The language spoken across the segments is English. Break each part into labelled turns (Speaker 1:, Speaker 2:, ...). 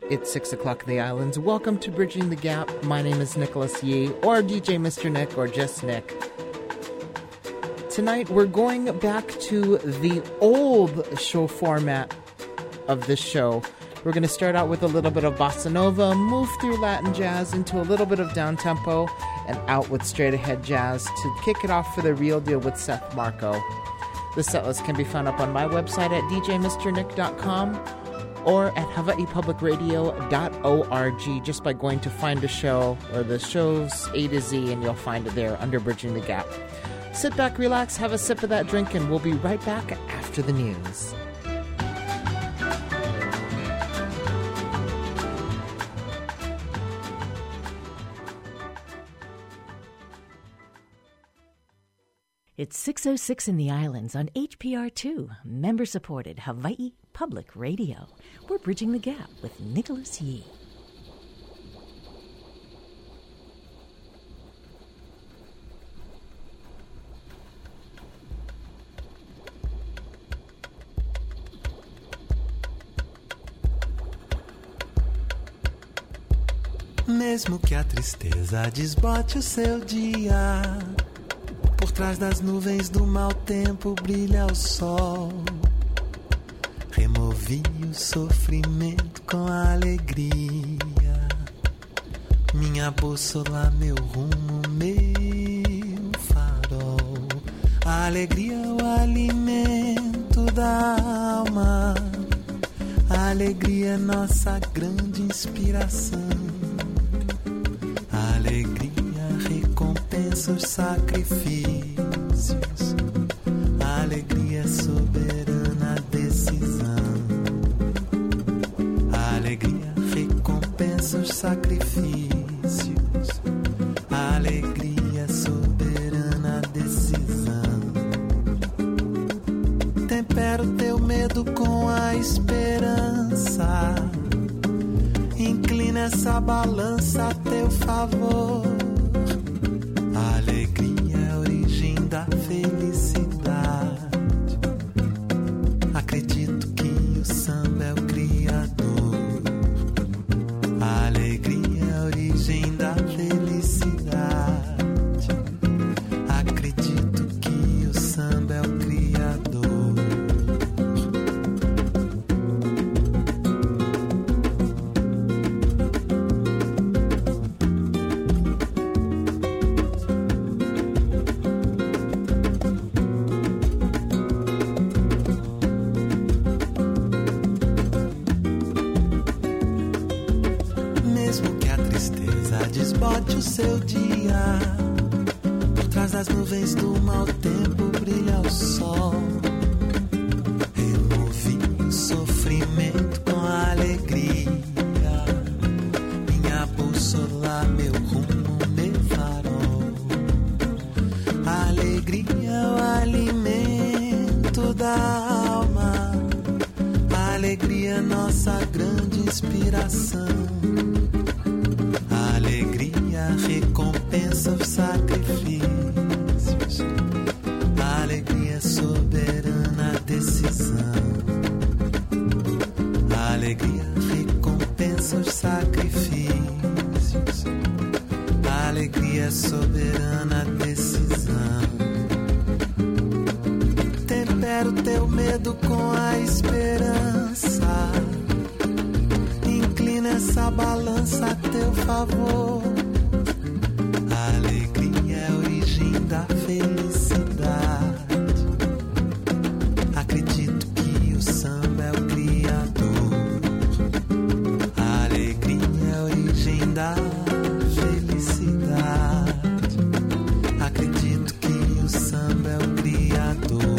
Speaker 1: It's 6 o'clock in the islands. Welcome to Bridging the Gap. My name is Nicholas Yee, or DJ Mr. Nick, or just Nick. Tonight we're going back to the old show format of this show. We're going to start out with a little bit of bossa nova, move through Latin jazz into a little bit of down-tempo, and out with straight-ahead jazz to kick it off for the real deal with Seth Marco. The setlist can be found up on my website at djmrnick.com or at hawaiipublicradio.org just by going to Find a Show or the show's A to Z, and you'll find it there under Bridging the Gap. Sit back, relax, have a sip of that drink, and we'll be right back after the news.
Speaker 2: It's 6:06 in the islands on HPR2, member-supported Hawaii Public Radio. We're Bridging the Gap with Nicholas Yee.
Speaker 3: Mesmo que a tristeza desbote o seu dia, por trás das nuvens do mau tempo brilha o sol. Removi o sofrimento com a alegria, minha bússola, meu rumo, meu farol. A alegria é o alimento da alma, a alegria é nossa grande inspiração. A alegria recompensa os sacrifícios, a alegria é soberana decisão. A alegria recompensa os sacrifícios, a alegria é soberana decisão. Tempera o teu medo com a esperança, inclina essa balança a teu favor. A alegria é a origem da felicidade. Acredito que o samba é o criador. A alegria é a origem da felicidade. Acredito que o samba é o criador. Desbote o seu dia, por trás das nuvens do mau tempo brilha o sol. Removi o sofrimento com a alegria, minha bússola, meu rumo, meu farol. A alegria é o alimento da alma, a alegria é nossa grande inspiração. Recompensa os sacrifícios, a alegria é soberana decisão. A alegria recompensa os sacrifícios, a alegria é soberana decisão. Tempera o teu medo com a esperança, inclina essa balança a teu favor. A alegria é a origem da felicidade. Acredito que o samba é o criador. A alegria é a origem da felicidade. Acredito que o samba é o criador.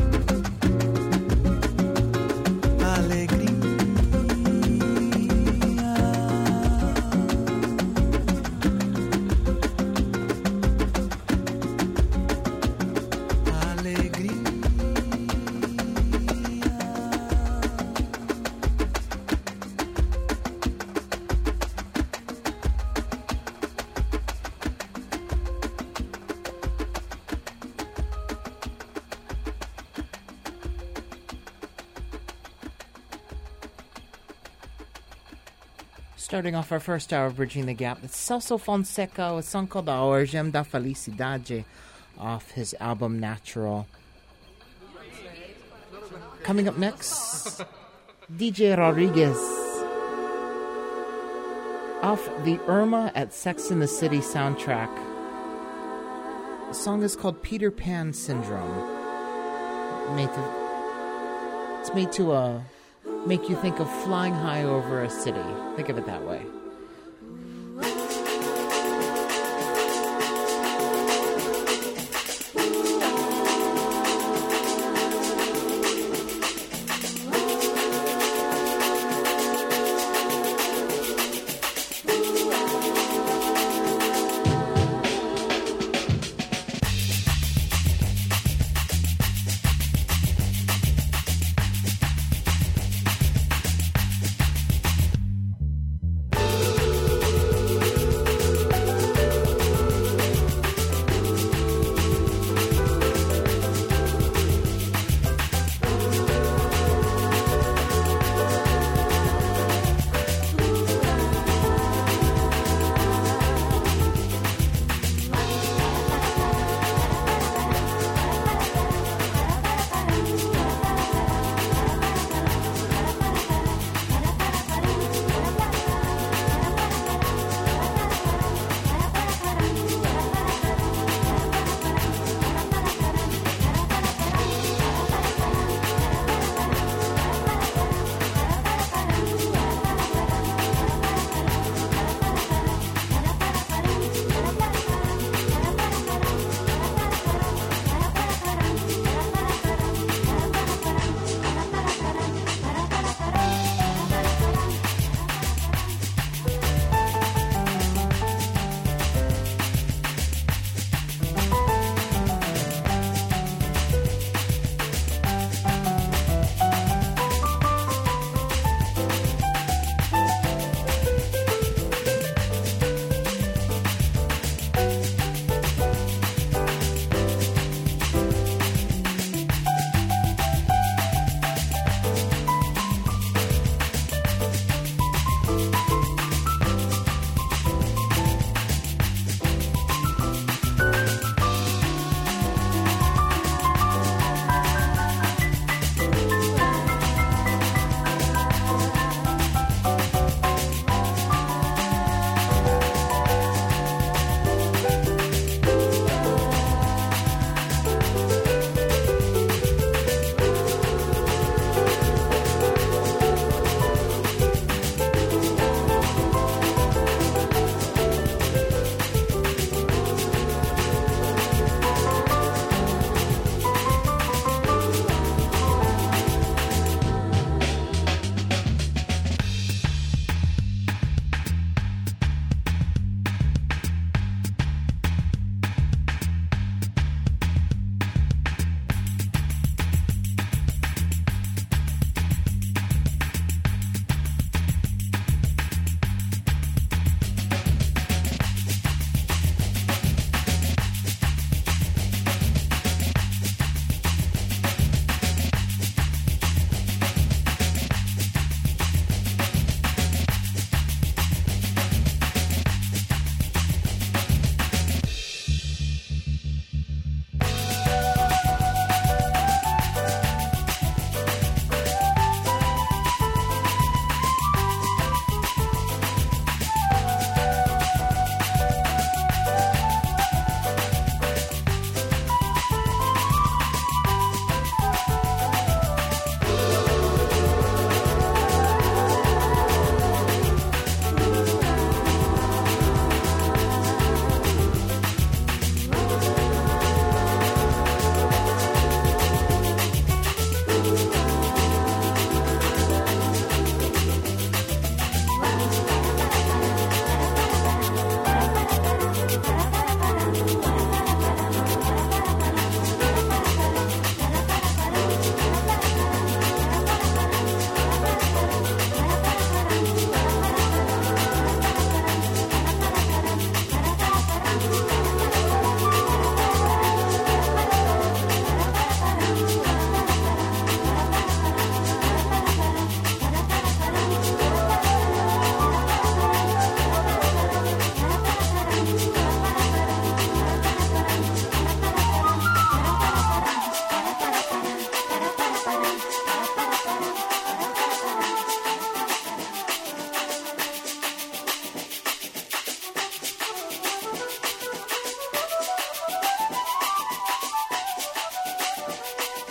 Speaker 3: Alegria
Speaker 1: Starting off our first hour of Bridging the Gap, it's Celso Fonseca with a song called A Origem da Felicidade off his album Natural. Coming up next, DJ Rodriguez off the Irma at Sex and the City soundtrack. The song is called Peter Pan Syndrome. It's made to make you think of flying high over a city. Think of it that way.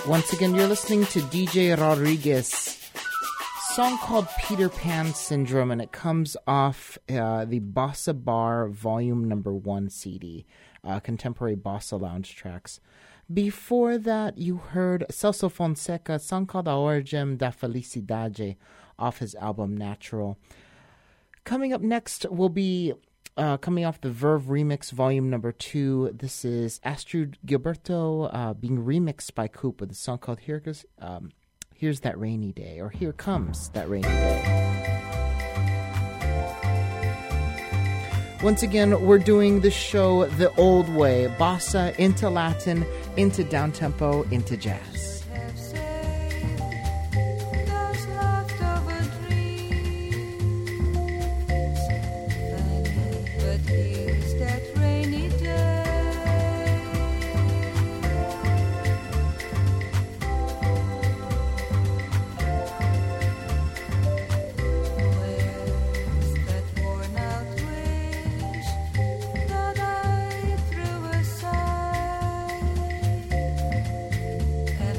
Speaker 1: Once again, you're listening to DJ Rodriguez. Song called Peter Pan Syndrome, and it comes off the Bossa Bar Volume Number 1 CD, Contemporary Bossa Lounge Tracks. Before that, you heard Celso Fonseca, a song called A Origem da Felicidade, off his album Natural. Coming up next will be coming off the Verve Remix Volume Number 2. This is Astrud Gilberto being remixed by Coop with a song called Here's That Rainy Day, or Here Comes That Rainy Day. Once again, we're doing the show the old way. Bossa into Latin, into downtempo, into jazz.
Speaker 4: And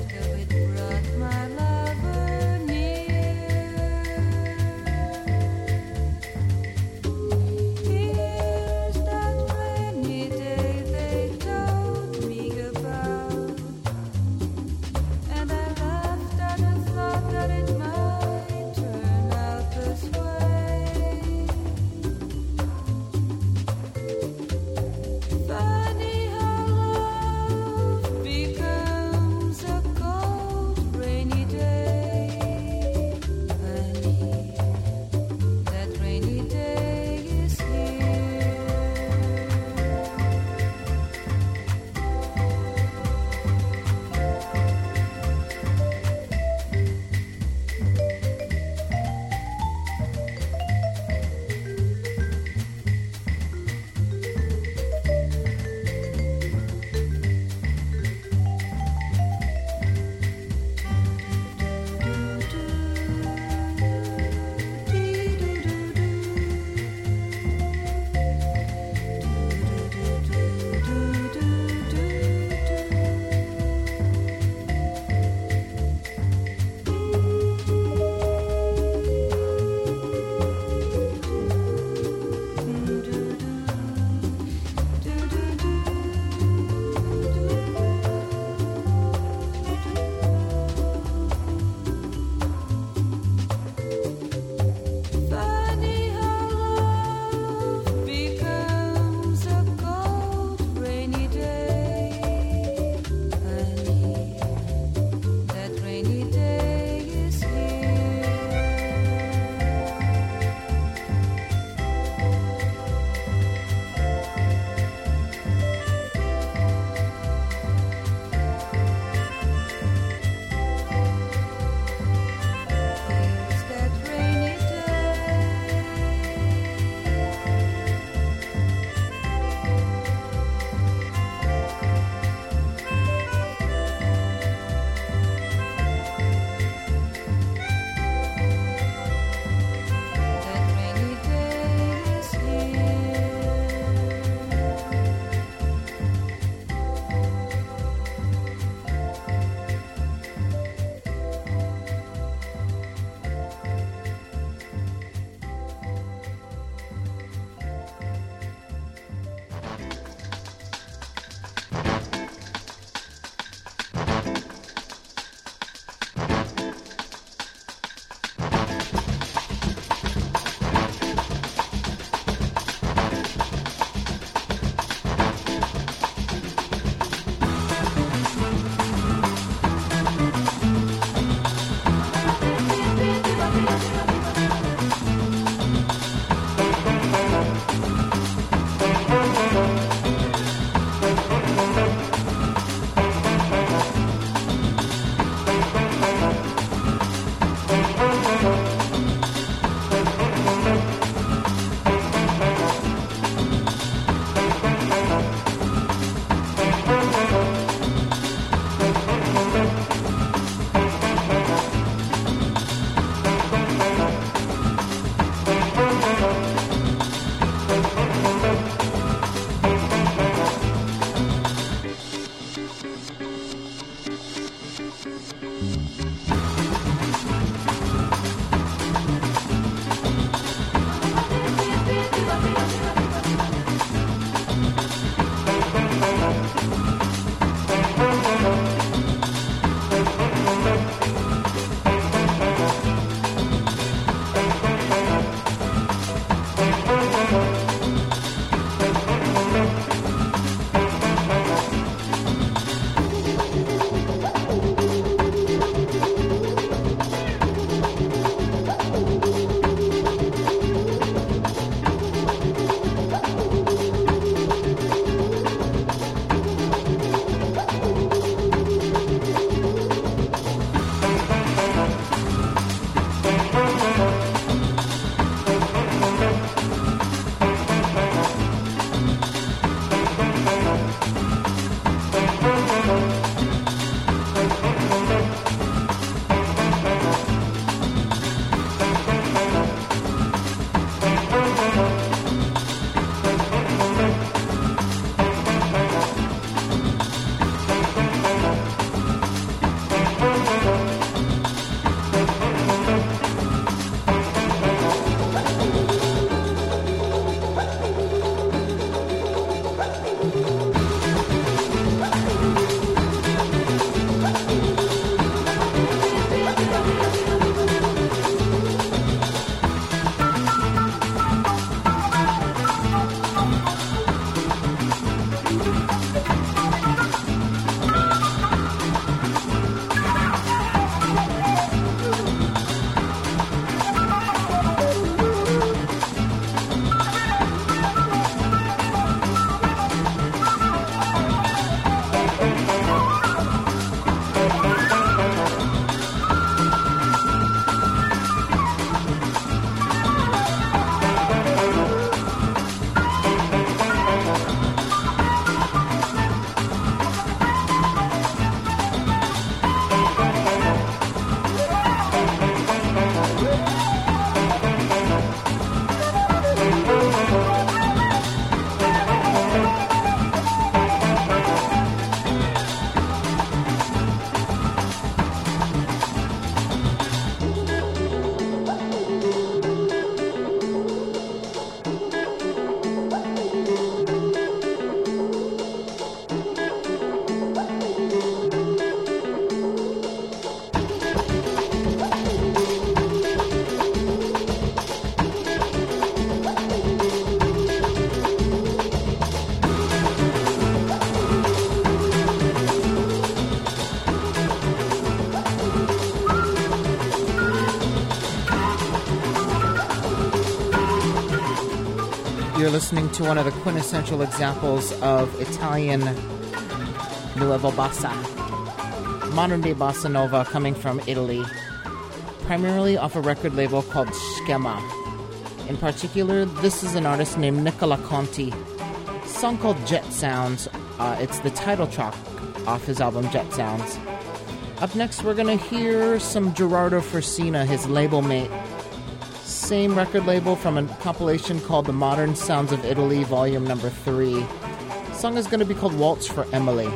Speaker 1: listening to one of the quintessential examples of Italian Nuova Bossa, modern-day bossa nova coming from Italy, primarily off a record label called Schema. In particular, this is an artist named Nicola Conti. A song called Jet Sounds. It's the title track off his album Jet Sounds. Up next, we're going to hear some Gerardo Frisina, his label mate. Same record label from a compilation called The Modern Sounds of Italy, Volume Number 3. The song is going to be called Waltz for Emily.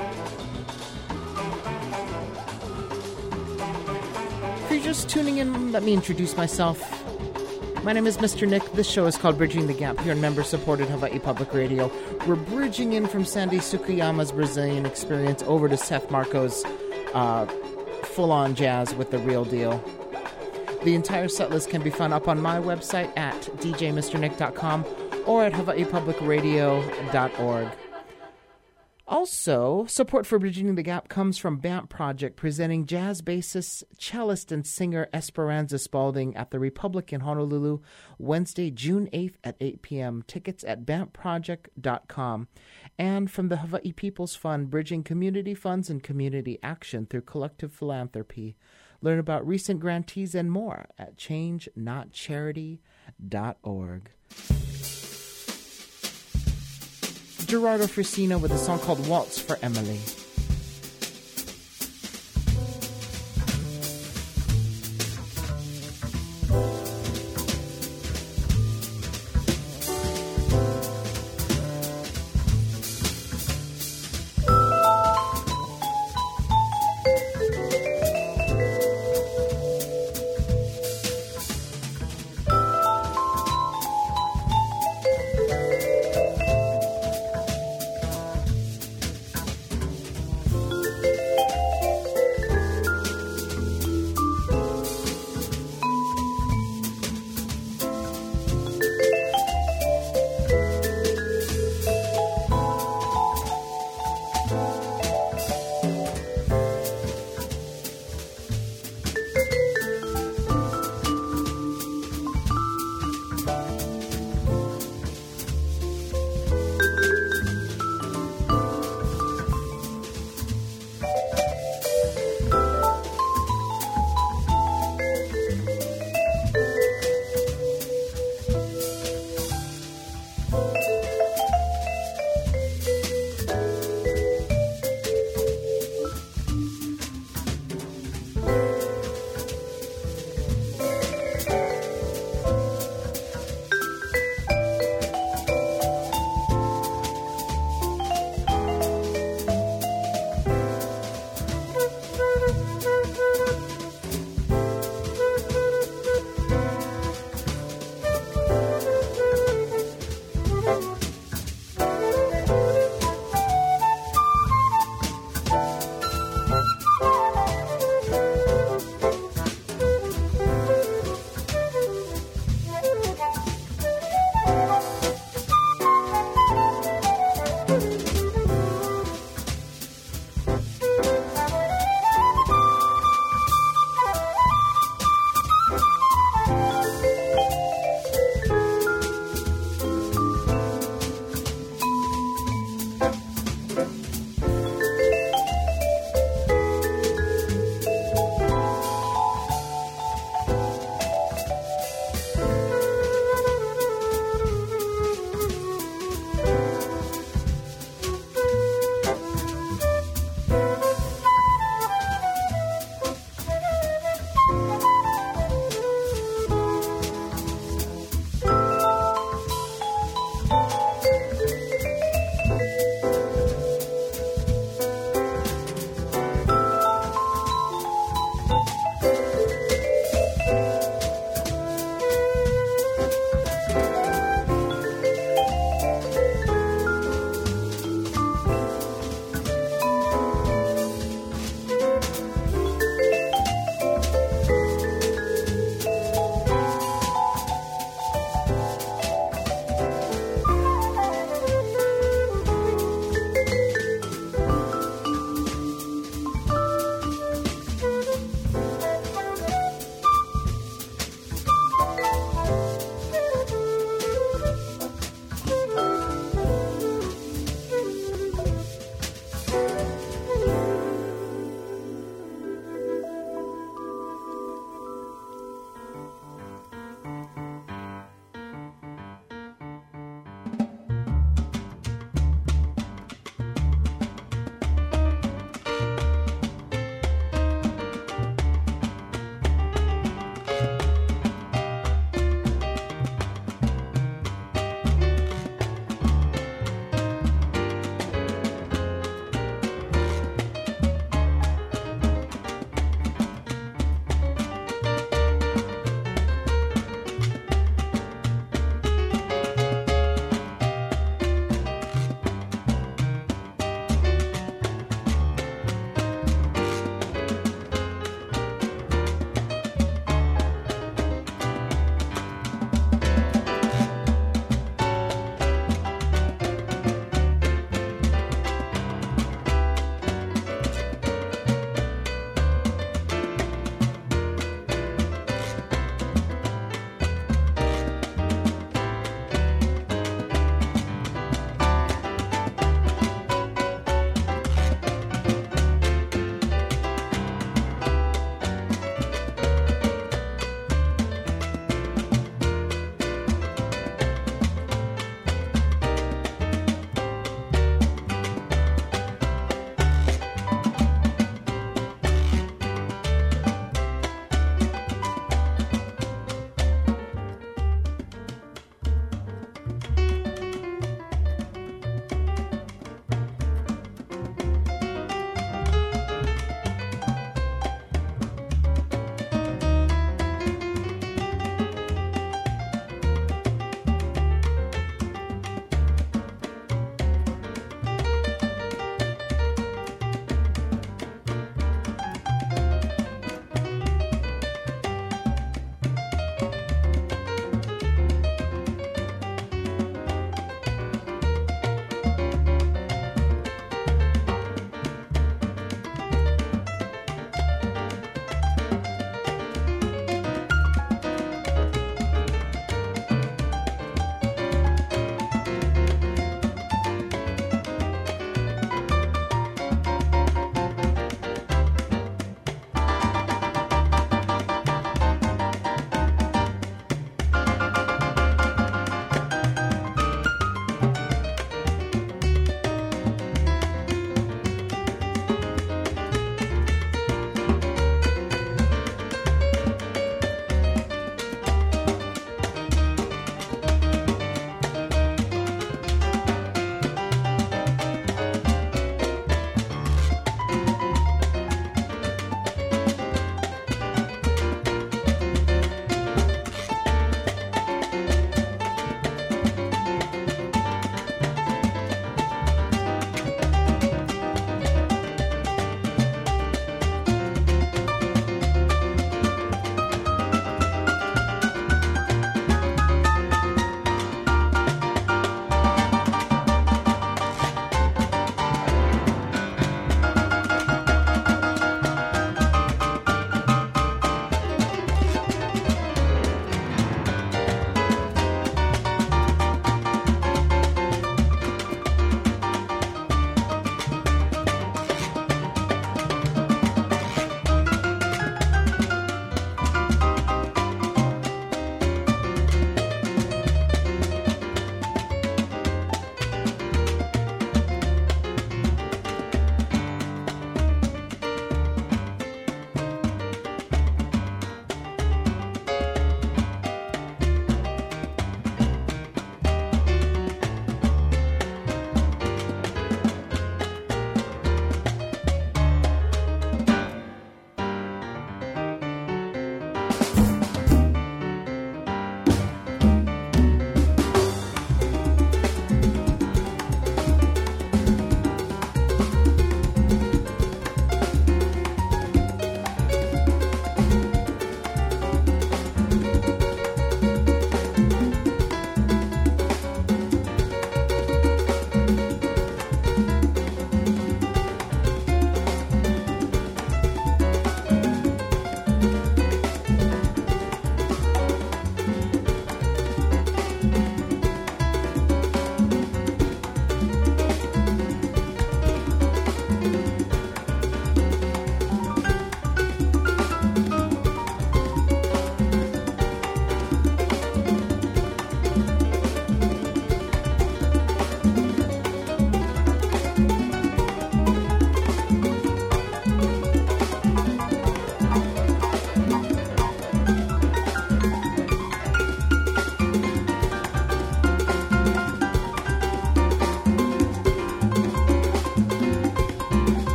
Speaker 1: If you're just tuning in, let me introduce myself. My name is Mr. Nick. This show is called Bridging the Gap here on member-supported Hawaii Public Radio. We're bridging in from Sandy Sukiyama's Brazilian experience over to Seth Marco's full-on jazz with the real deal. The entire set list can be found up on my website at djmrnick.com or at hawaiipublicradio.org. Also, support for Bridging the Gap comes from BAMP Project, presenting jazz bassist, cellist, and singer Esperanza Spalding at the Republic in Honolulu, Wednesday, June 8th at 8 p.m. Tickets at bampproject.com. And from the Hawaii People's Fund, bridging community funds and community action through collective philanthropy. Learn about recent grantees and more at changenotcharity.org. Gerardo Frisina with a song called Waltz for Emily.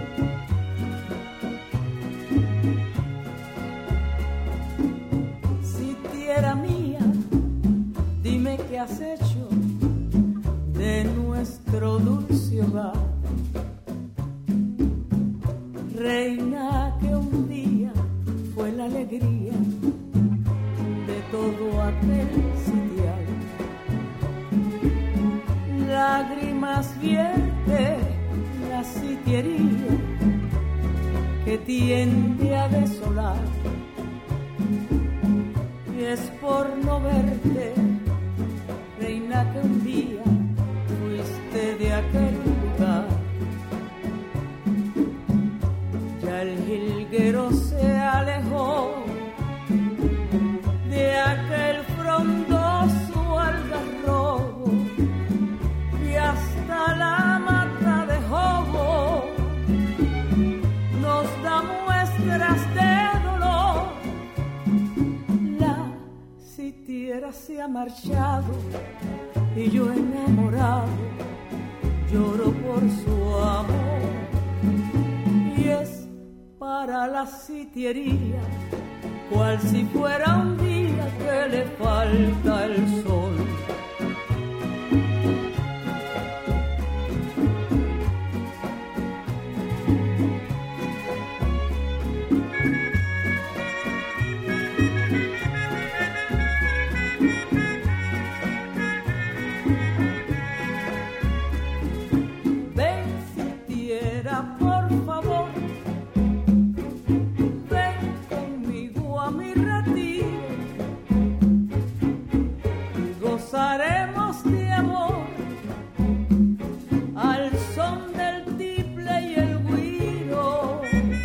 Speaker 4: Si tierra mía, dime qué has hecho de nuestro dulce hogar. Reina que un día fue la alegría de todo aquel sitial. Lágrimas vierte la sitiería que tiende a desolar. Y es por no verte, reina, que un día fuiste de aquel lugar. Ya el jilguero se alejó de aquel frondoso algarrobo y hasta la mata de jobo nos da muestras de dolor. La sitiera se ha marchado y yo enamorado lloro por su amor. Y es para la sitiería cual si fuera un día que le falta el sol. Gozaremos de amor al son del tiple y el güiro.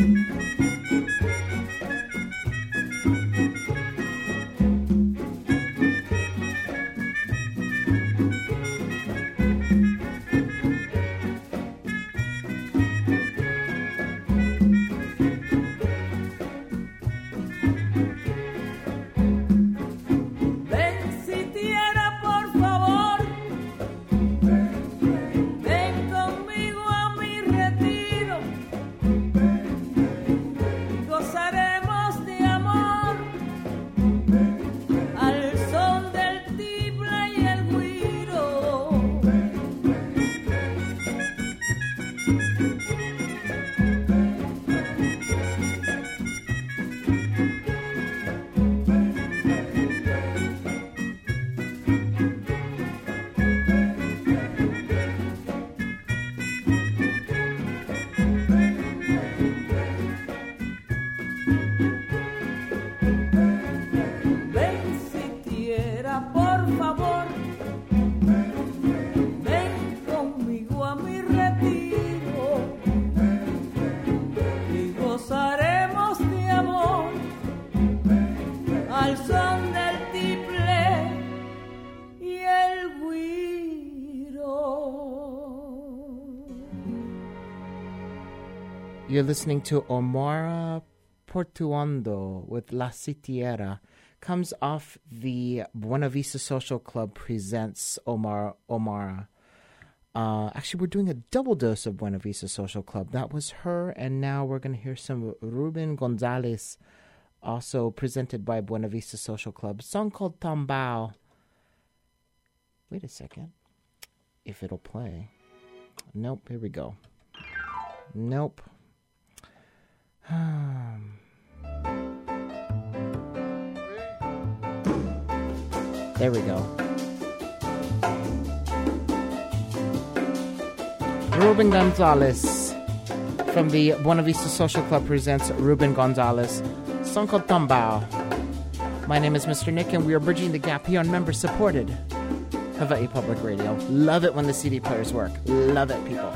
Speaker 1: You're listening to Omara Portuondo with La Sitiera. Comes off the Buena Vista Social Club presents Omara. Actually, we're doing a double dose of Buena Vista Social Club. That was her, and now we're going to hear some Ruben Gonzalez, also presented by Buena Vista Social Club. A song called Tambao. Wait a second. If it'll play. Nope, here we go. Nope. There we go. Ruben Gonzalez from the Buena Vista Social Club presents Ruben Gonzalez, song called Tambao. My name is Mr. Nick, and we are bridging the gap here on member-supported Hawaii Public Radio. Love it when the CD players work. Love it, people.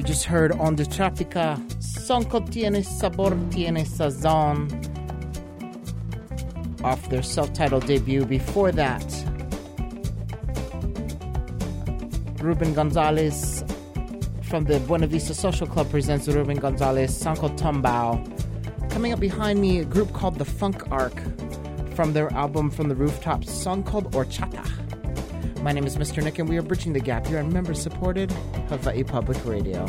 Speaker 1: You just heard Onda Tropica, Sonco Tiene Sabor Tiene Sazon, off their self-titled debut. Before that, Ruben Gonzalez from the Buena Vista Social Club presents Ruben Gonzalez, Sanko Tumbao. Coming up behind me, a group called The Funk Arc from their album From the Rooftops, song called Horchata. My name is Mr. Nick, and we are Bridging the Gap here on member-supported Hawaii Public Radio.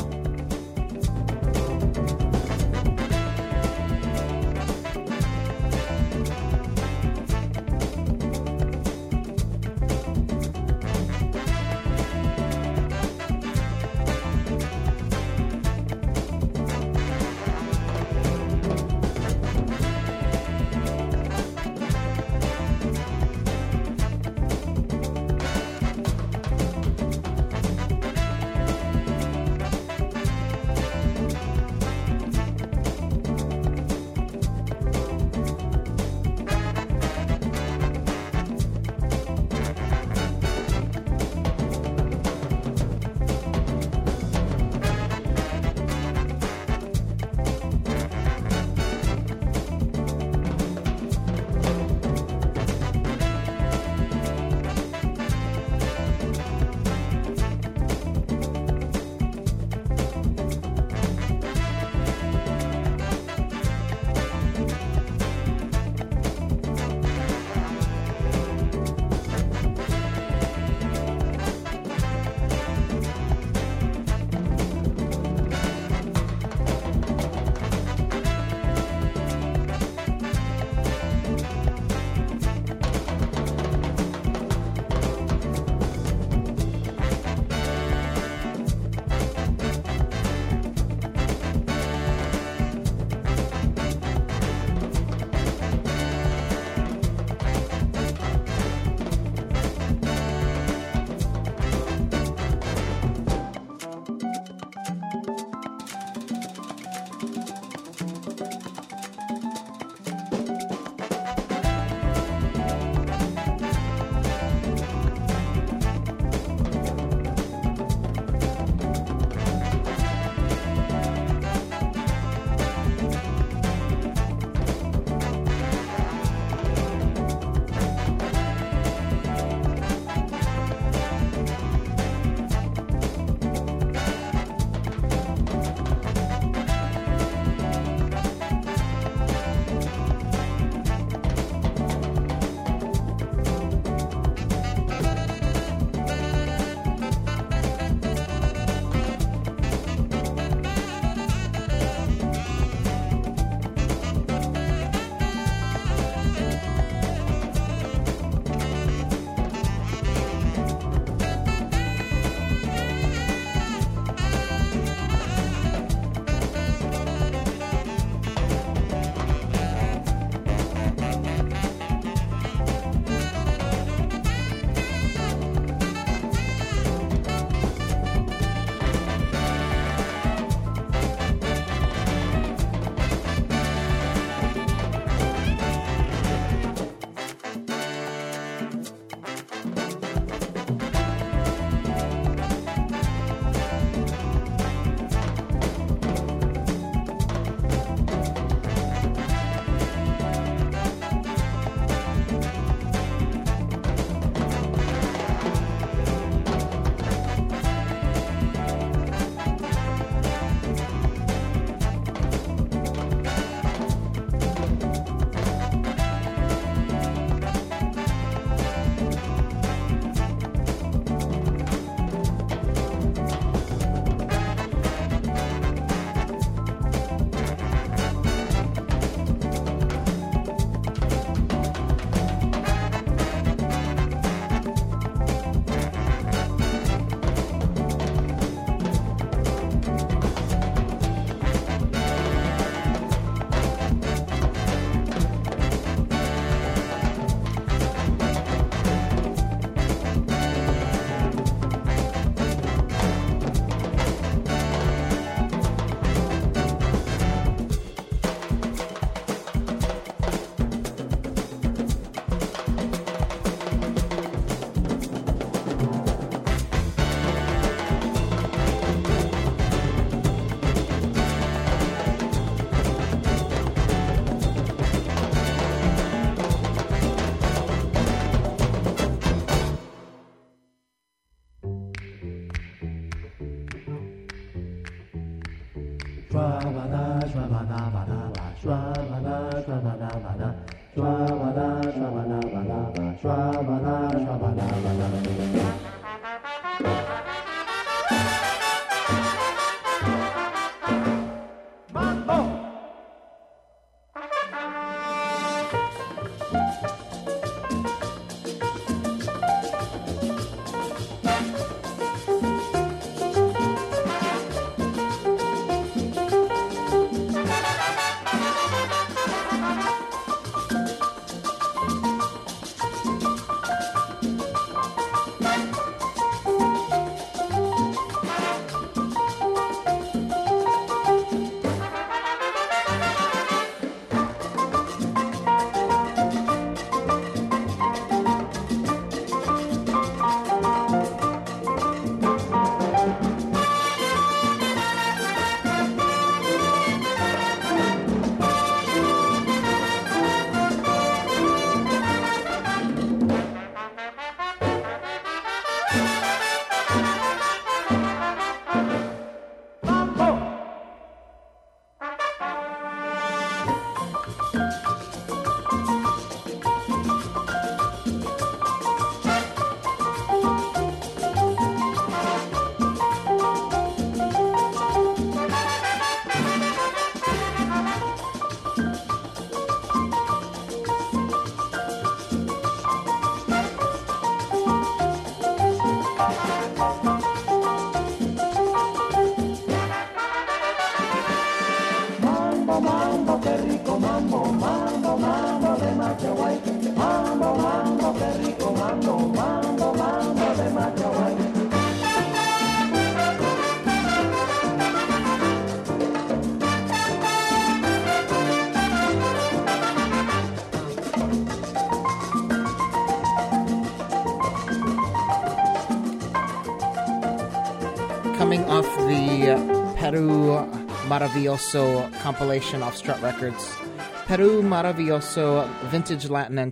Speaker 1: Coming off the Peru Maravilloso compilation off Strut Records, Peru Maravilloso, Vintage Latin,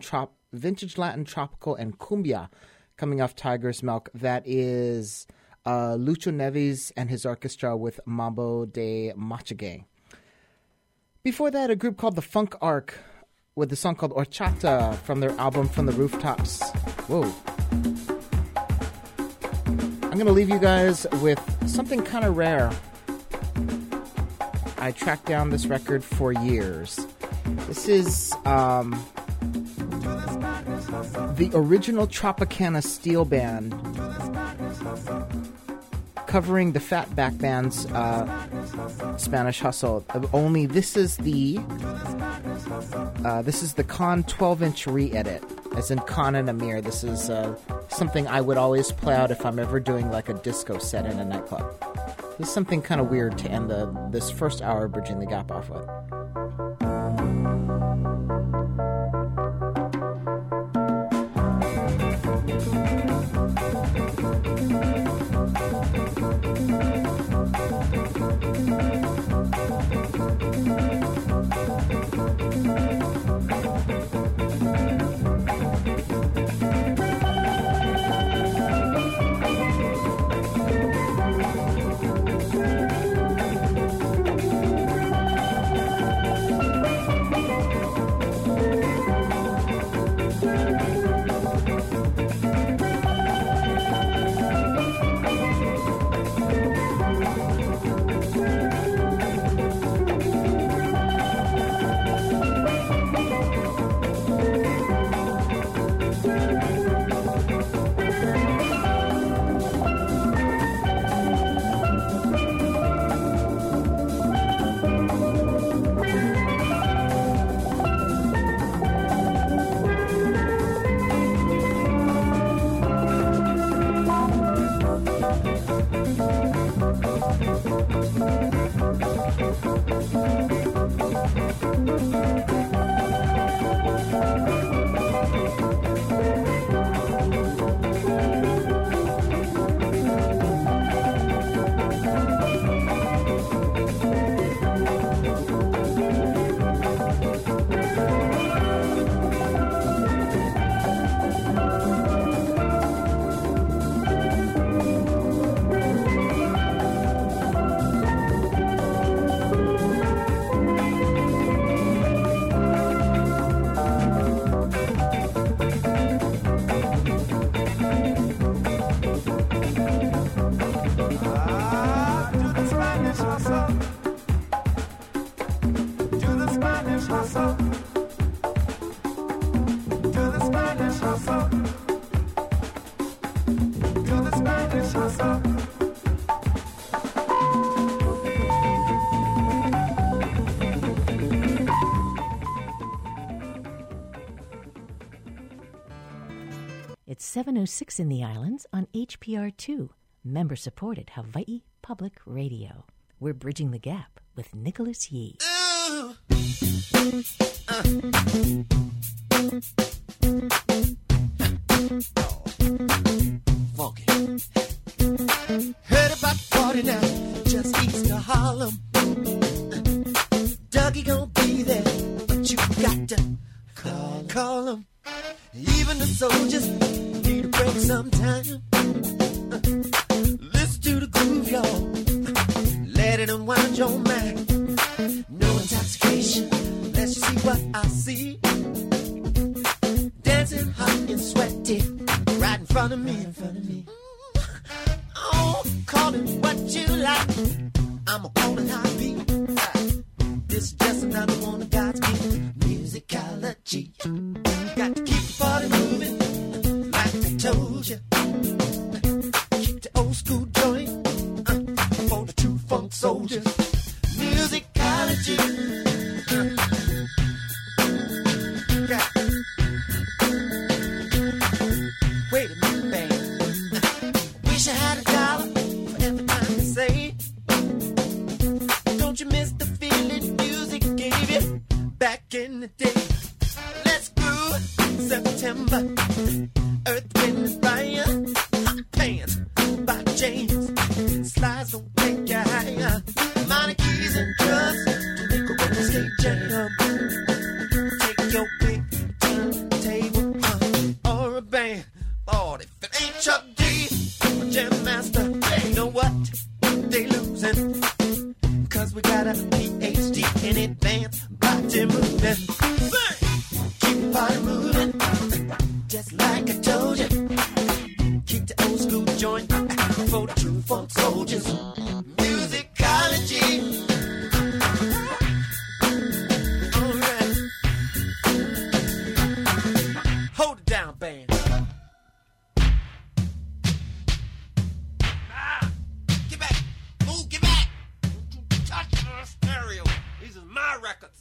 Speaker 1: Tropical, and Cumbia, coming off Tiger's Milk. That is Lucho Neves and his orchestra with Mambo de Machague. Before that, a group called the Funk Arc with a song called Horchata from their album From the Rooftops. Whoa. I'm going to leave you guys with something kind of rare. I tracked down this record for years. This is the original Tropicana Steel Band covering the Fatback Band's Spanish Hustle. Only this is the Con 12-inch re-edit, as in Con and Amir. This is something I would always play out if I'm ever doing like a disco set in a nightclub. This is something kind of weird to end this first hour of Bridging the Gap off with.
Speaker 3: You're the Spanish salsa.
Speaker 2: It's 7:06 in the islands on HPR2, member-supported Hawaii Public Radio. We're bridging the gap with Nicholas Yee.
Speaker 3: Funky. Heard about the party now, just east of Harlem. Dougie gon' be there, but you got to call him. Even the soldiers need a break sometime. Listen to the groove, y'all. Let it unwind your mind. No intoxication, let's see what I see. Dancing hot and sweaty, right in front of me. Oh, call it what you like. I'ma call it how it be. This is just another one of God's gift musicology. Got to keep the party moving, like I told you. Keep the old school joint for the true funk soldiers. Musicology. Wait a minute, babe. Wish I had $1 for every time you say. Don't you miss the feeling music gave you back in the day? Let's groove September. Earth, wind, and fire. Hot pants by James. Slides don't take you higher. Minor keys and drums to make a roller skate jam. Take your pick, turntable or a band. Lord, if it ain't Chuck D, a jam master, you know what? They losing. Cause we got a PhD in advanced body movement. Keep the party moving, just like I told you. Keep the old school joint for the true funk soldiers. Musicology. Alright. Hold it down, band. Get back. Move, get back. Don't you touch my stereo. These are my records.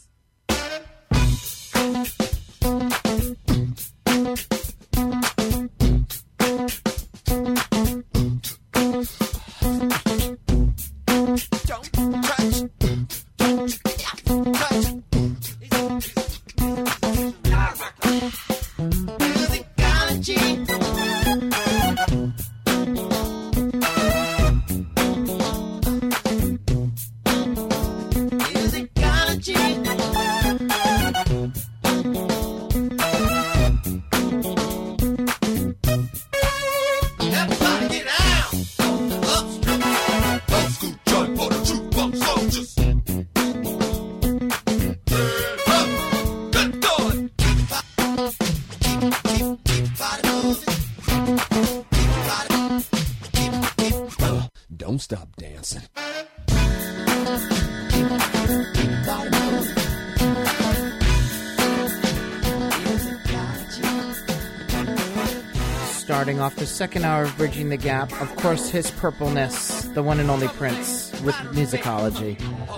Speaker 3: Don't stop dancing.
Speaker 1: Starting off the second hour of Bridging the Gap, of course, his purpleness, the one and only Prince, with musicology.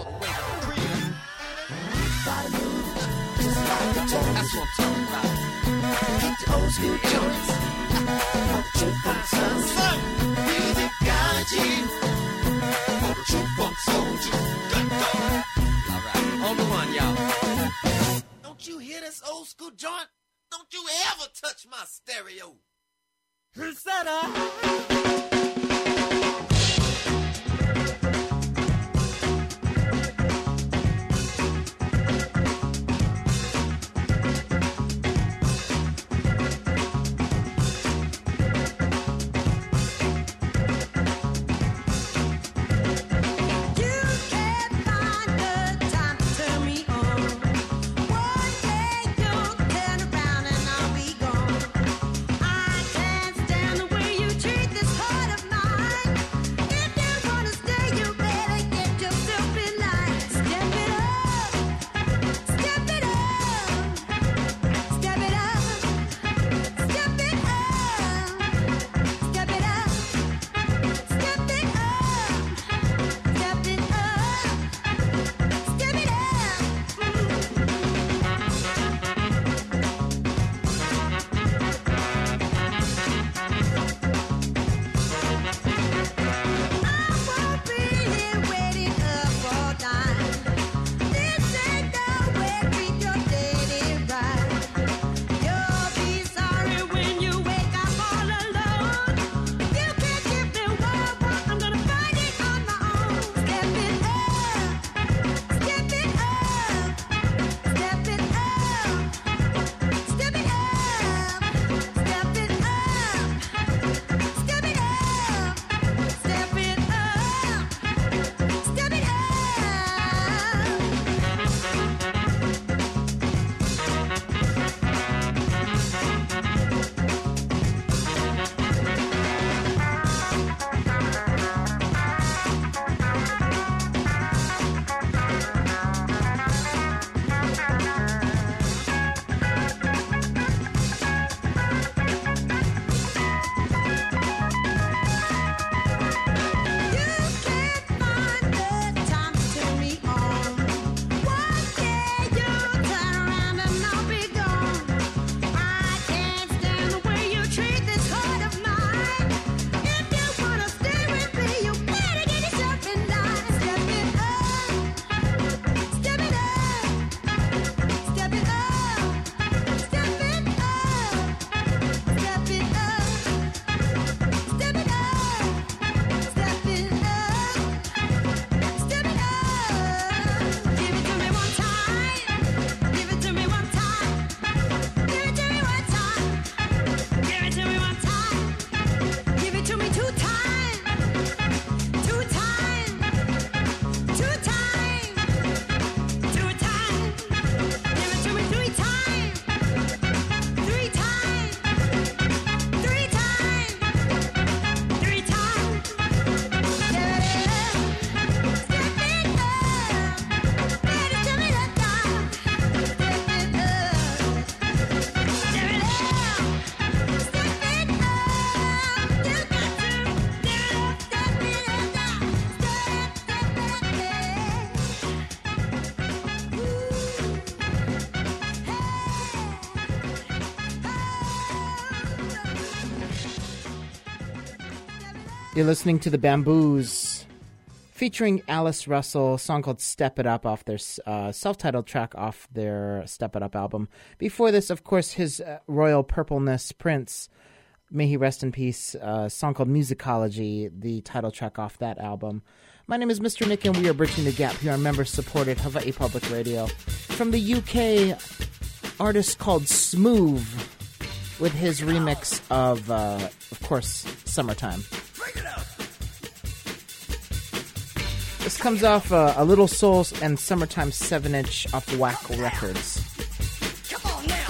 Speaker 3: That's what I'm talking about. Hit the old school joints. Musicology. For the true funk soldiers. Alright, hold on, y'all. Don't you hear this old school joint? Don't you ever touch my stereo. Who's that?
Speaker 5: You treat
Speaker 1: You're listening to the Bamboos, featuring Alice Russell, a song called Step It Up off their self-titled track off their Step It Up album. Before this, of course, his royal purpleness, Prince, may he rest in peace, a song called Musicology, the title track off that album. My name is Mr. Nick, and we are Bridging the Gap here on member-supported Hawaii Public Radio. From the UK, artist called Smooth, with his remix of course, Summertime. This comes off a Little Souls and Summertime 7-inch off Whack Records.
Speaker 3: Come on now.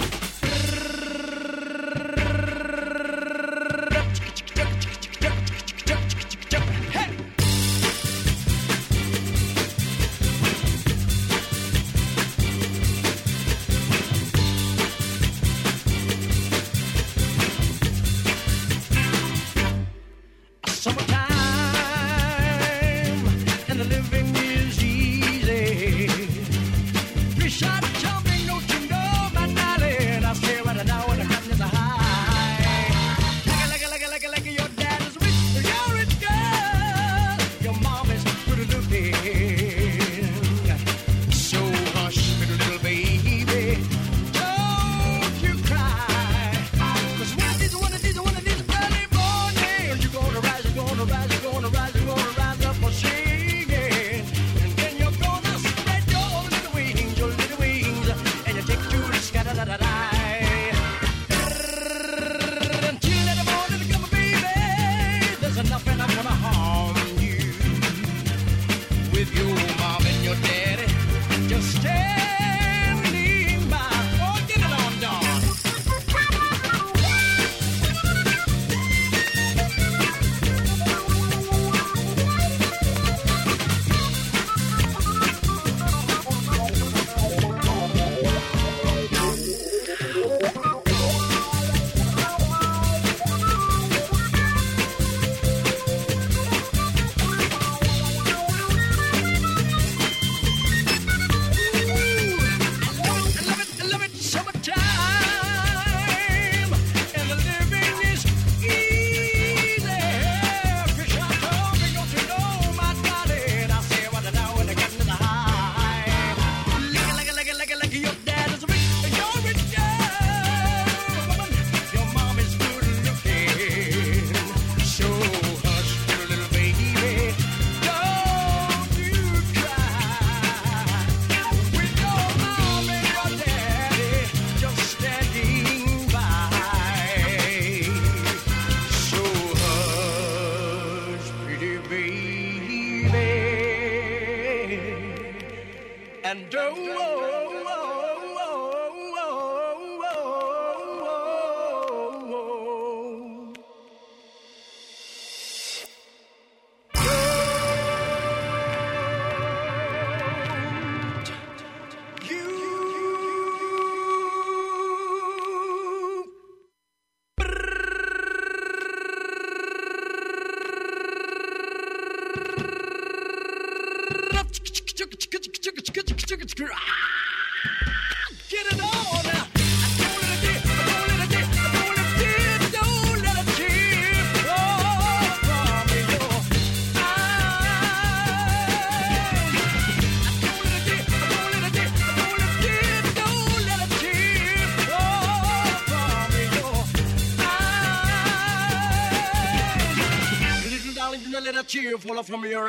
Speaker 5: Full from your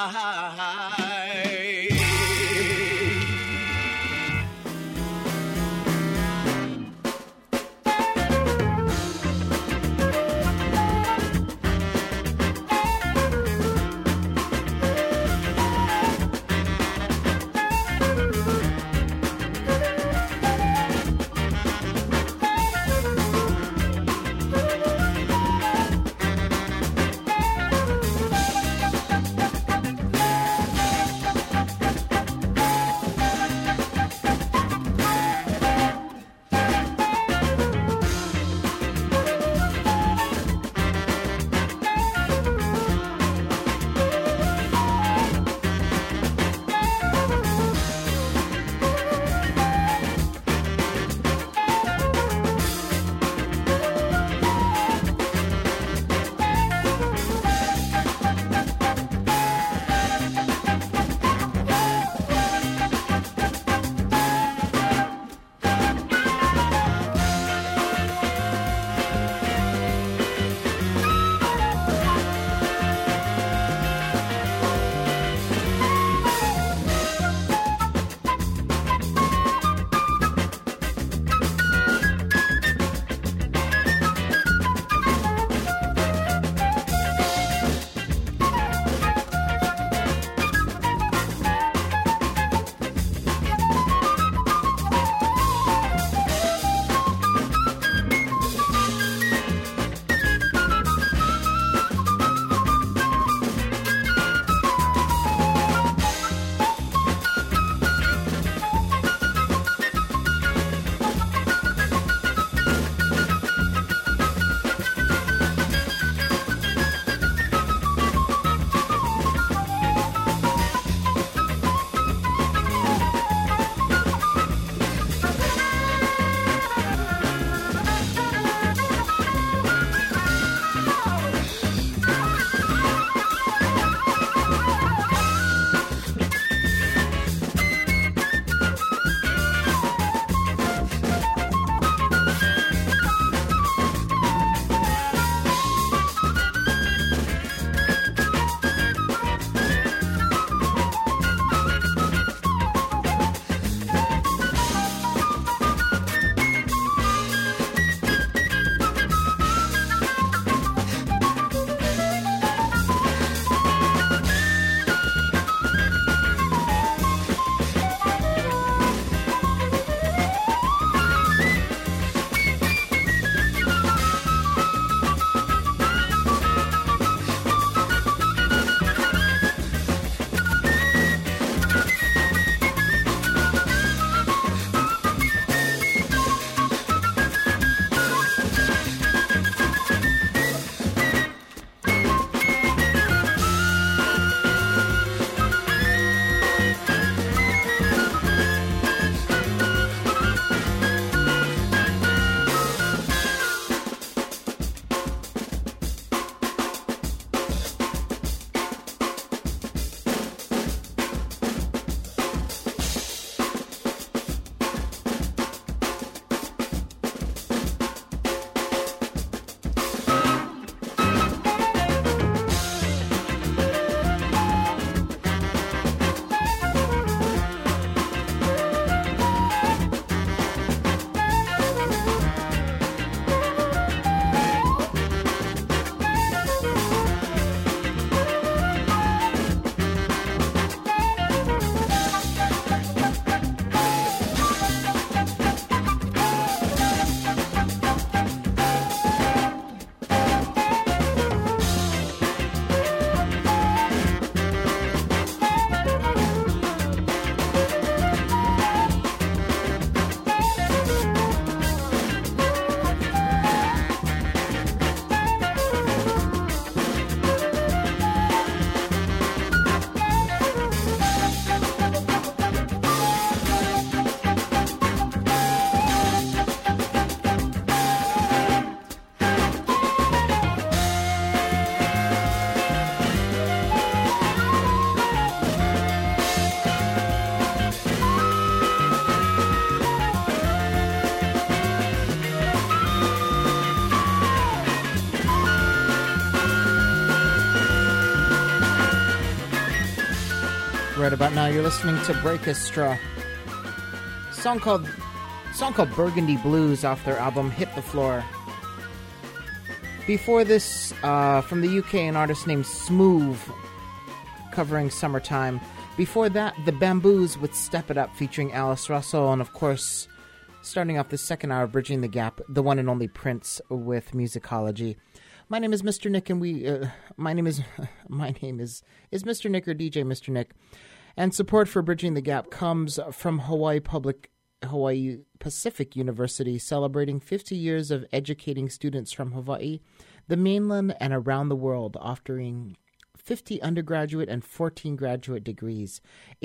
Speaker 5: eyes.
Speaker 1: right about now. You're listening to Breakestra. Song called Burgundy Blues off their album Hit the Floor. Before this, from the UK, an artist named Smooth, covering Summertime. Before that, The Bamboos with Step It Up featuring Alice Russell. And of course, starting off the second hour, Bridging the Gap, the one and only Prince with Musicology. My name is Mr. Nick, and my name is Mr. Nick or DJ Mr. Nick. And support for Bridging the Gap comes from Hawaii Pacific University, celebrating 50 years of educating students from Hawaii, the mainland, and around the world, offering 50 undergraduate and 14 graduate degrees.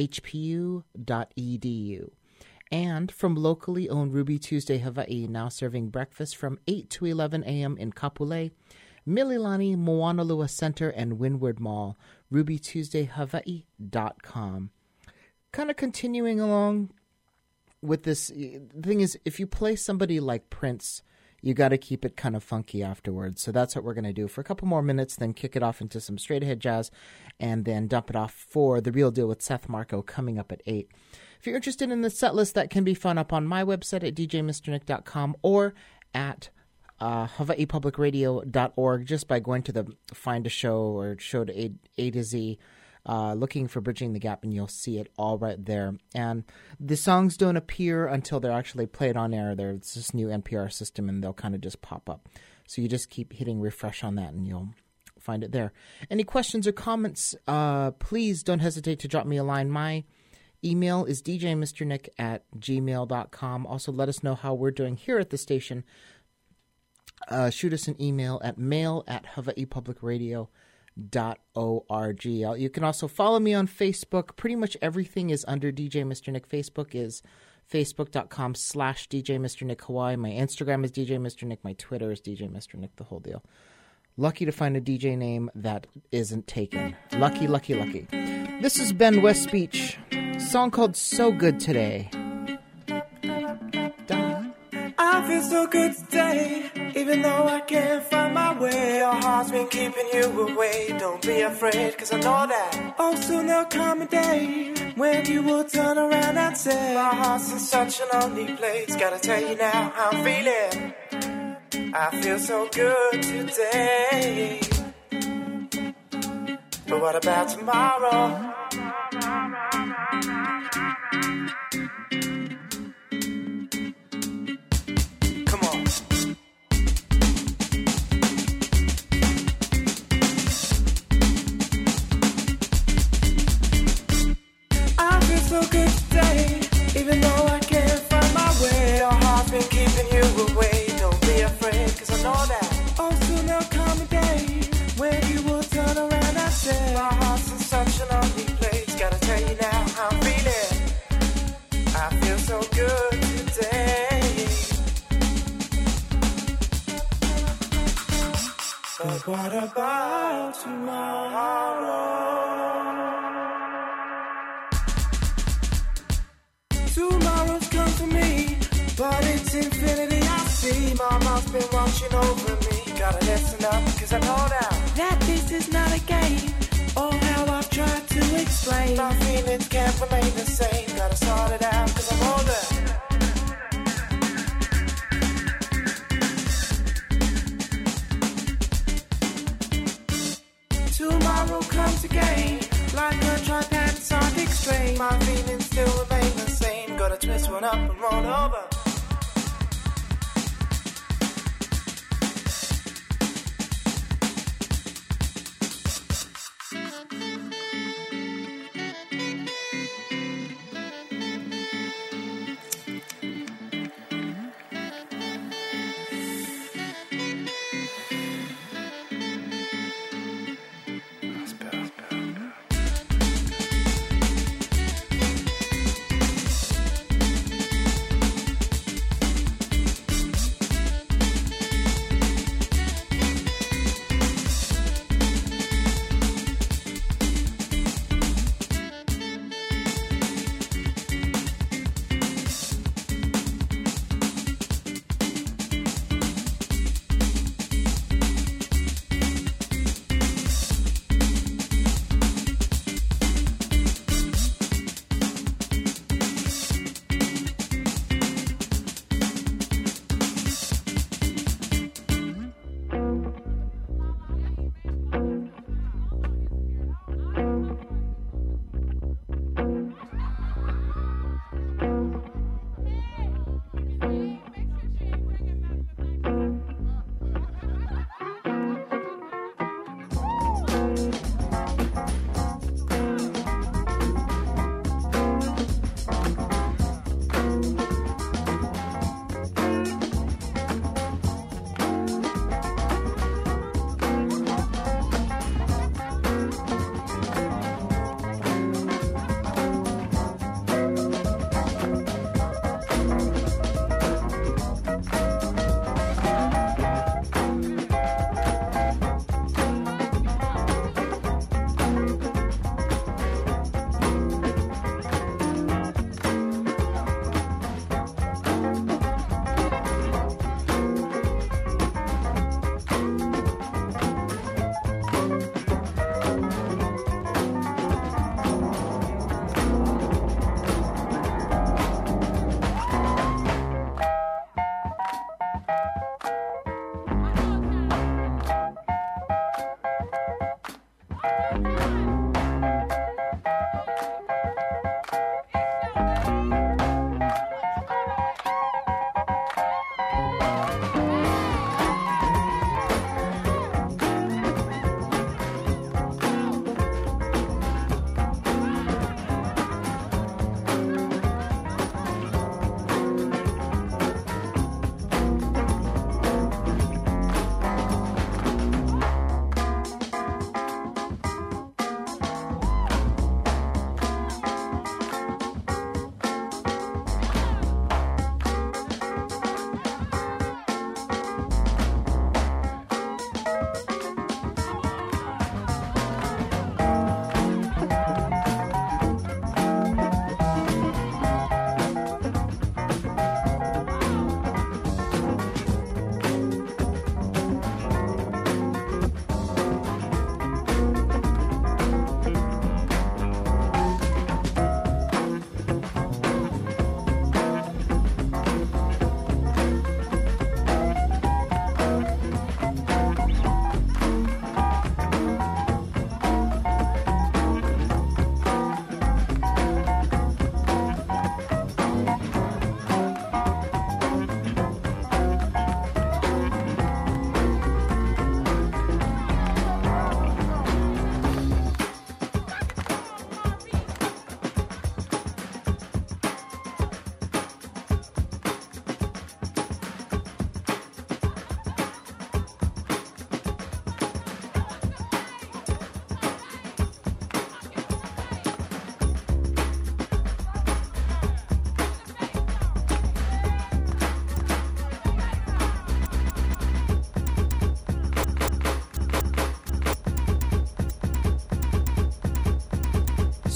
Speaker 1: hpu.edu. And from locally owned Ruby Tuesday Hawaii, now serving breakfast from 8 to 11 a.m. in Kapolei, Mililani, Moanalua Center, and Windward Mall. RubyTuesdayHawaii.com. Kind of continuing along with this, the thing is, if you play somebody like Prince, you got to keep it kind of funky afterwards. So that's what we're going to do for a couple more minutes, then kick it off into some straight-ahead jazz, and then dump it off for The Real Deal with Seth Marco coming up at 8. If you're interested in the set list, that can be found up on my website at djmrnick.com or at hawaiipublicradio.org just by going to the Find a Show or Show to A to Z, looking for Bridging the Gap, and you'll see it all right there. And the songs don't appear until they're actually played on air. There's this new NPR system, and they'll kind of just pop up. So you just keep hitting refresh on that, and you'll find it there. Any questions or comments, please don't hesitate to drop me a line. My email is djmrnick@gmail.com. Also, let us know how we're doing here at the station. Shoot us an email at mail@hawaiipublicradio.org. You can also follow me on Facebook. Pretty much everything is under DJ Mr. Nick. Facebook is facebook.com/DJ Mr. Nick Hawaii. My Instagram is DJ Mr. Nick. My Twitter is DJ Mr. Nick, the whole deal. Lucky to find a DJ name that isn't taken. Lucky, lucky, lucky. This is Ben West Beach. Song called So Good Today.
Speaker 3: I feel so good today, even though I can't find my way. Your heart's been keeping you away. Don't be afraid, cause I know that. Oh, soon there'll come a day when you will turn around and say, my heart's in such a lonely place. Gotta tell you now how I'm feeling. I feel so good today. But what about tomorrow? So good today, even though I can't find my way. Your heart's been keeping you away. Don't be afraid, cause I know that. Oh, soon there'll come a day when you will turn around and say, my heart's in such a lonely place. Gotta tell you now how I'm feeling. I feel so good today. But what about tomorrow? Tomorrow's come for me, but it's infinity I see. Mama's been watching over me. Gotta listen up, cause I know now that this is not a game. Oh, how I've tried to explain. My feelings can't remain the same. Gotta sort it out, cause I'm older. Tomorrow comes again, like a tripartite strain. My feelings still remain the same. Gotta twist one up and roll over.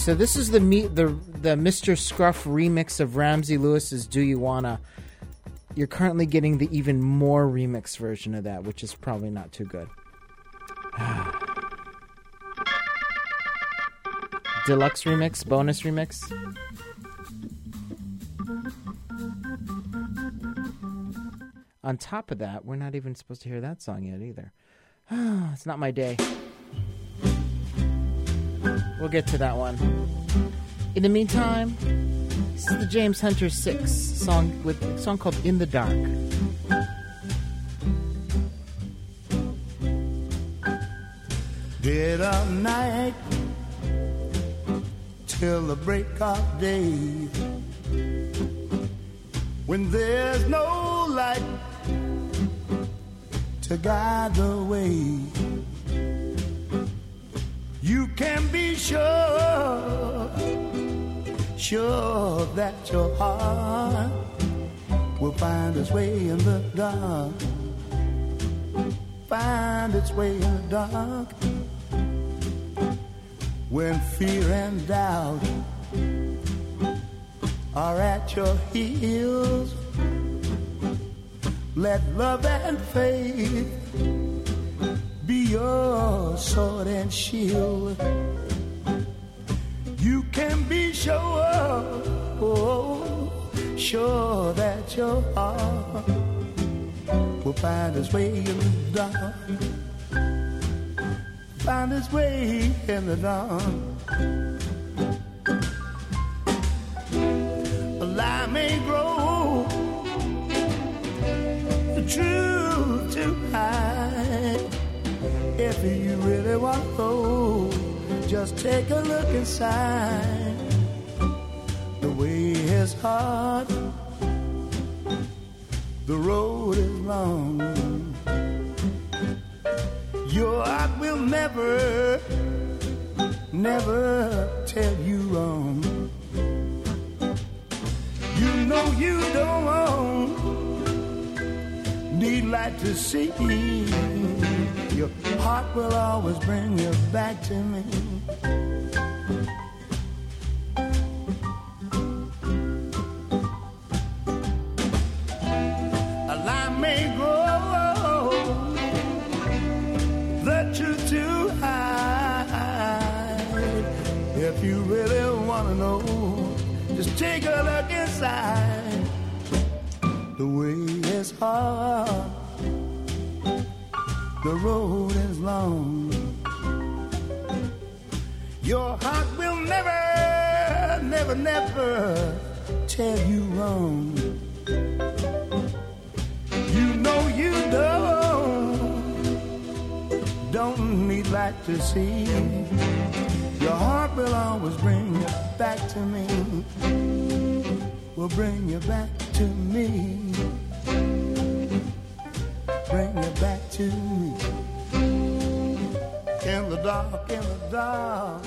Speaker 1: so this is the Mr. Scruff remix of Ramsey Lewis's "Do You Wanna." You're currently getting the even more remix version of that, which is probably not too good. Deluxe remix, bonus remix. On top of that, we're not even supposed to hear that song yet either. It's not my day. We'll get to that one. In the meantime, this is the James Hunter 6 song with a song called "In the Dark."
Speaker 5: Dead of night till the break of day, when there's no light to guide the way, you can be sure that your heart will find its way in the dark, find its way in the dark. When fear and doubt are at your heels, let love and faith be your sword and shield. You can be sure that your heart will find its way in the dark, find its way in the dark. A lie may grow, the truth to hide. If you really want to know, just take a look inside. The way is hard, the road is long. Your heart will never tell you wrong. You know you don't need light to see. Your heart will always bring you back to me. A lie may grow, the truth to hide. If you really want to know, just take a look inside. The way is hard, the road is long. Your heart will never tell you wrong. You know you don't need light to see. Your heart will always bring you back to me. Will bring you back to me. Bring you back to me. In the dark, in the dark.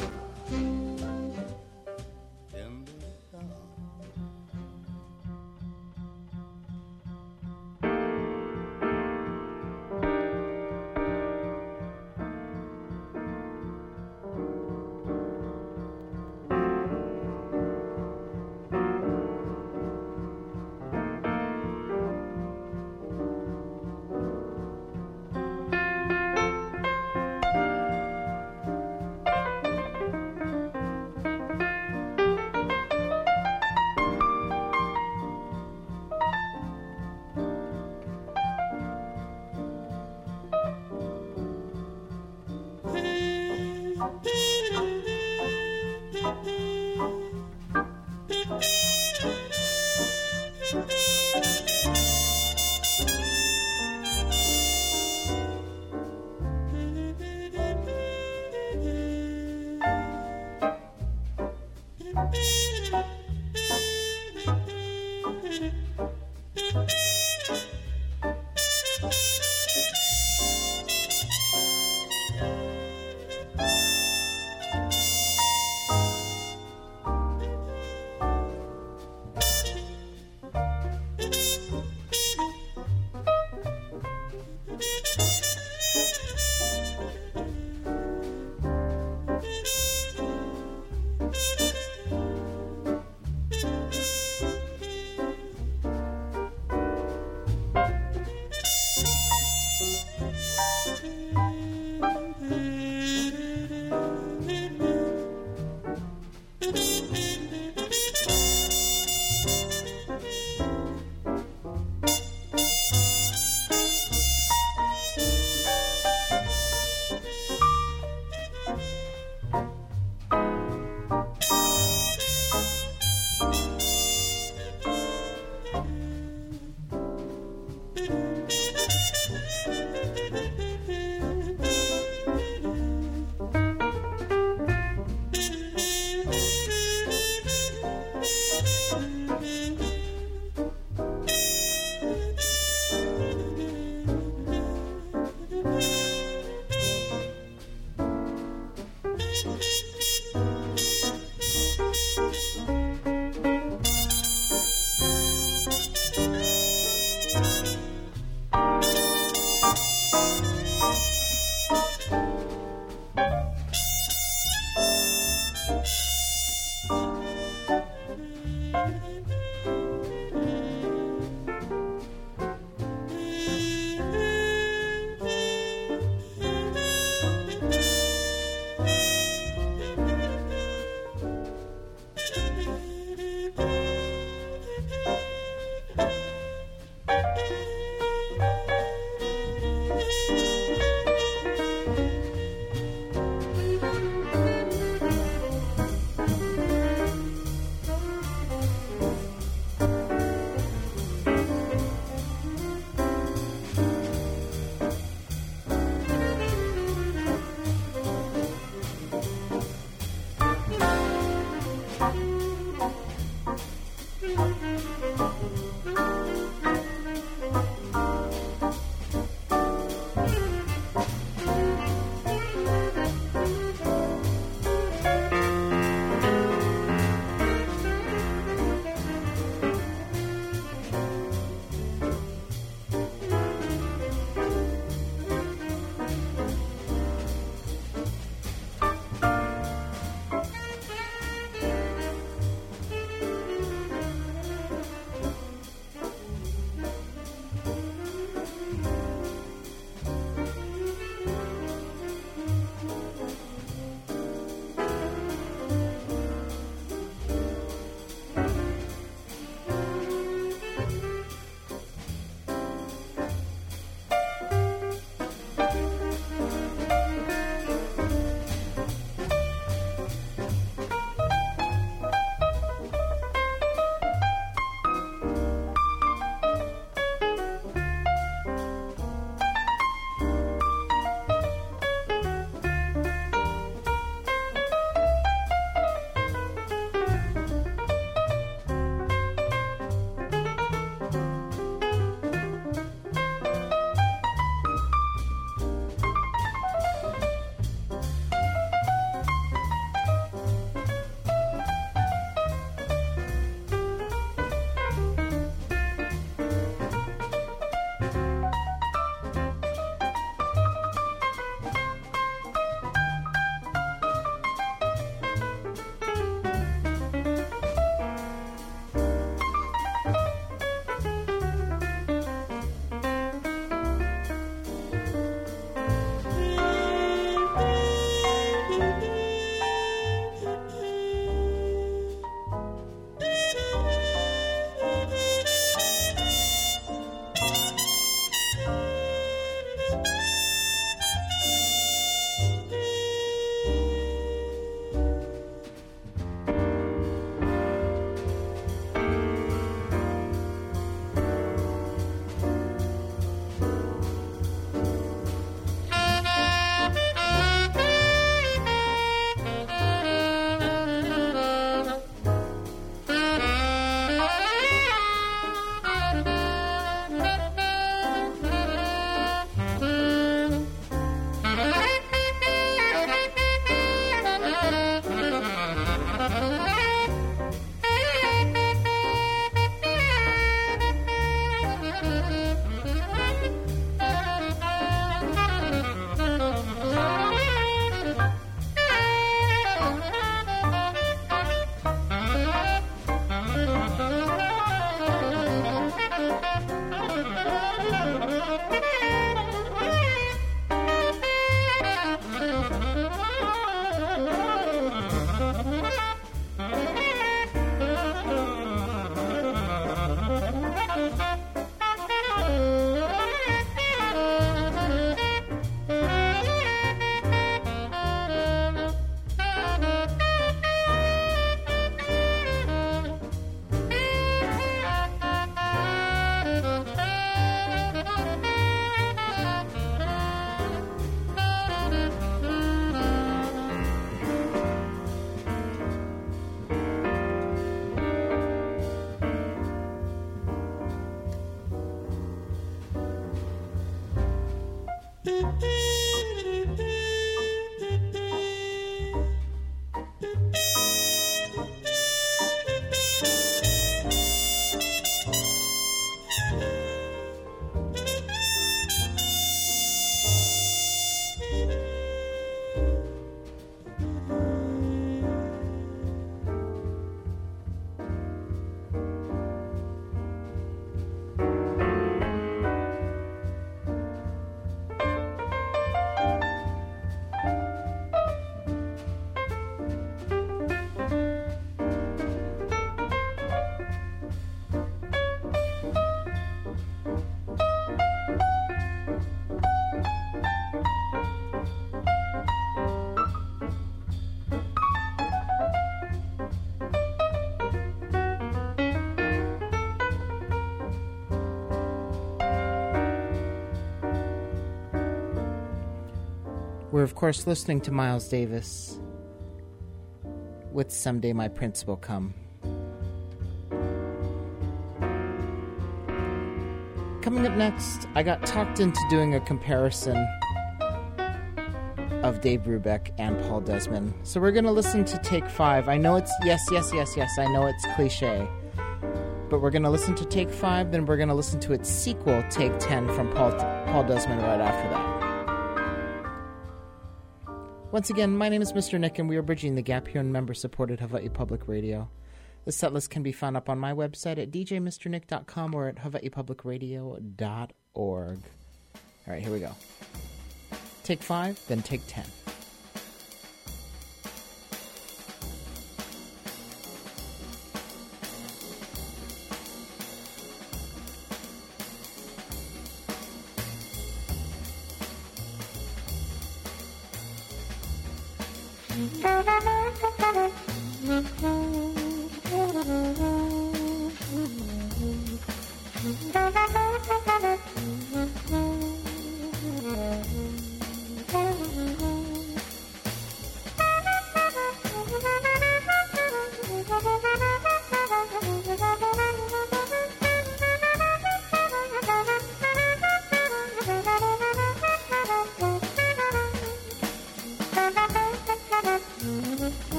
Speaker 1: We're, of course, listening to Miles Davis with Someday My Prince Will Come. Coming up next, I got talked into doing a comparison of Dave Brubeck and Paul Desmond. So we're going to listen to Take 5. I know it's yes. I know it's cliche. But we're going to listen to Take 5, then we're going to listen to its sequel, Take 10, from Paul Desmond right after that. Once again, my name is Mr. Nick, and we are bridging the gap here in member-supported Hawaii Public Radio. The setlist can be found up on my website at djmrnick.com or at hawaiipublicradio.org. All right, here we go. Take 5, then take 10.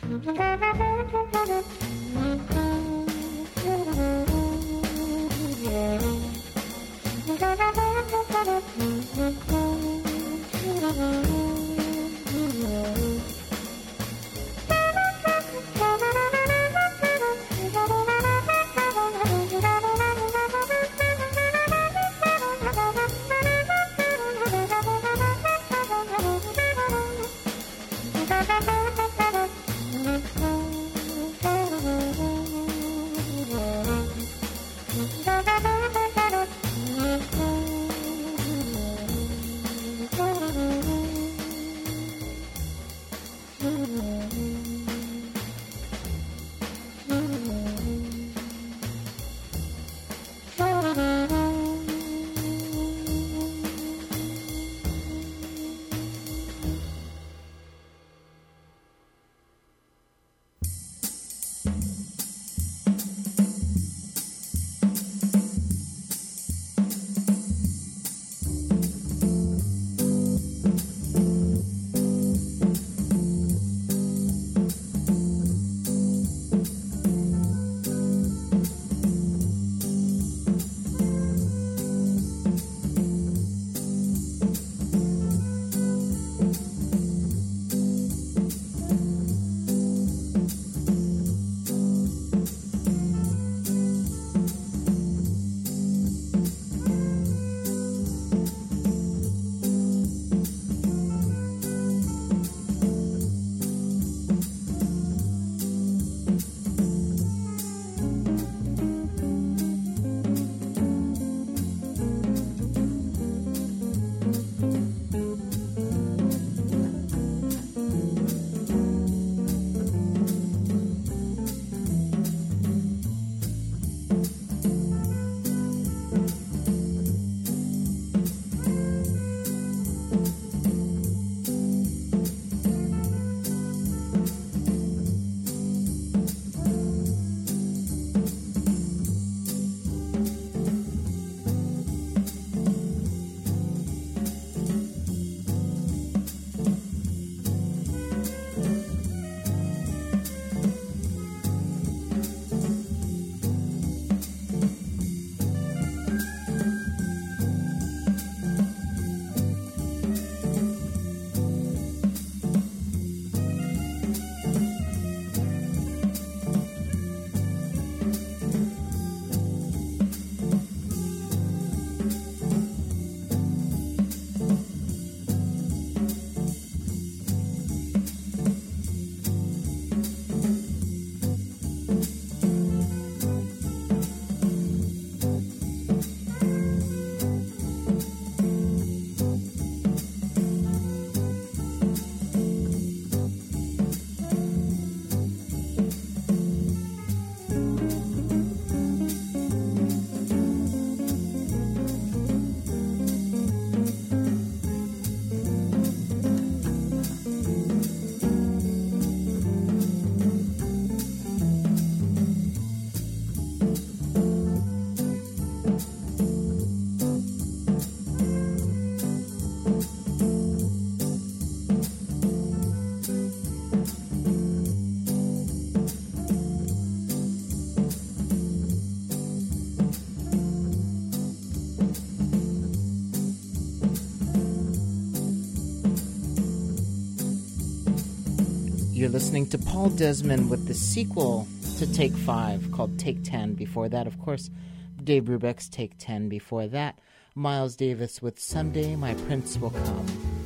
Speaker 1: You're listening to Paul Desmond with the sequel to Take 5 called Take 10. Before that, of course, Dave Brubeck's Take 10. Before that, Miles Davis with Someday My Prince Will Come.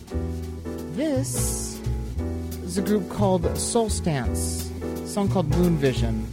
Speaker 1: This is a group called Soul Stance, a song called Moon Vision.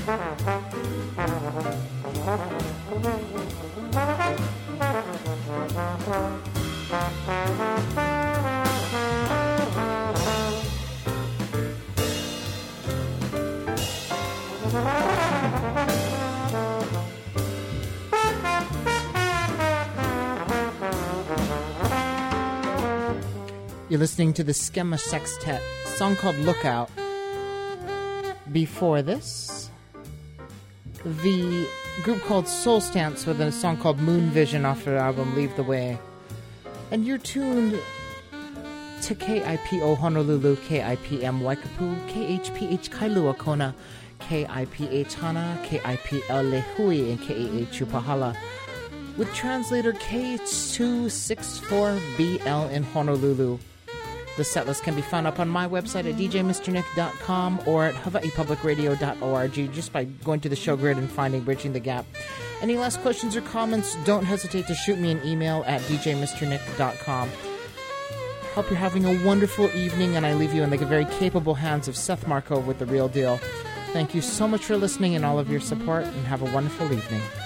Speaker 1: You're listening to the Skema Sextet, song called Lookout. Before this, the group called Soul Stance with a song called Moon Vision off their album Leave the Way. And you're tuned to KIPO Honolulu, KIPM Waikapu, KHPH Kailua Kona, KIPH Hana, KIPL Lehui, and KAH Chupahala, with translator K264BL in Honolulu. The setlist can be found up on my website at djmrnick.com or at hawaiipublicradio.org just by going to the show grid and finding Bridging the Gap. Any last questions or comments, don't hesitate to shoot me an email at djmrnick.com. Hope you're having a wonderful evening, and I leave you in the very capable hands of Seth Marco with The Real Deal. Thank you so much for listening and all of your support, and have a wonderful evening.